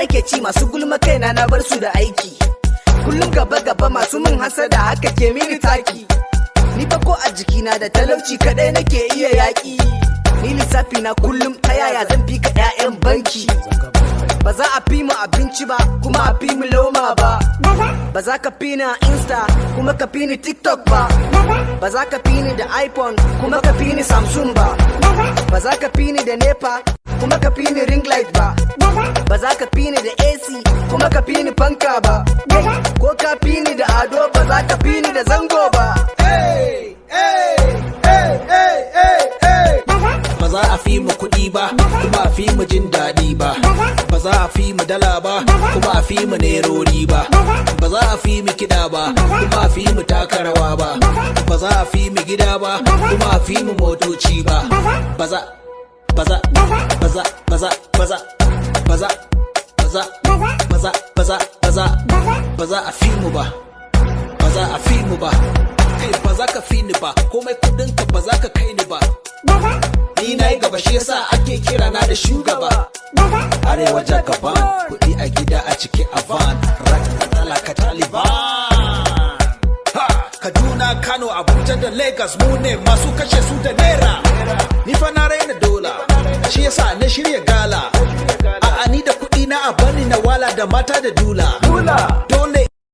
nake ci masu gulma kaina na bar su da aiki. Kullum gaba masu min hasada haka ke mini taki. Ni fa ko a jikina da talauci kadai nake iya yaki. Ni lissafi na kullum ta yaya zan fi ka 'ya'yan banki. Ba za a fi mu abinci ba kuma a fi mu loma ba. Ba za ka fi ni a Insta kuma ka fi ni TikTok ba. Ba za ka fi ni da iPhone kuma ka fi ni Samsung ba. Ba za ka fi ni da NEPA kuma ka fi ni ring light ba. Ba za ka fi ni da AC kuma ka fi ni fanka ba. Ko ka fi ni da ado ba za ka fi ni da zango ba. Ba za a fi mu kuɗi ba kuma a fi mu jin daɗi ba. Ba za a fi mu dala ba kuma a fi mu nerori ba. Ba za a fi mu kiɗa ba kuma a fi mu taka rawa ba. Ba za a fi mu gida ba kuma a fi mu motoci ba. Ba za a fi mu ba. Ba za a fi mu ba. Kai ba za ka fi ni ba, komai kudinka ba za ka kai ni ba. Ni na yi gaba shi yasa ake kira na da shugaba. Arewa jagaban, kuɗi a gida a ciki a van, raka talaka Taliban. Kaduna, Kano, Abuja da Lagos mu ne masu kashe su da naira. Ni fa na raina dola, shi yasa na shirya gala. A'a ni da kuɗi na a bani na wala da mata da dula.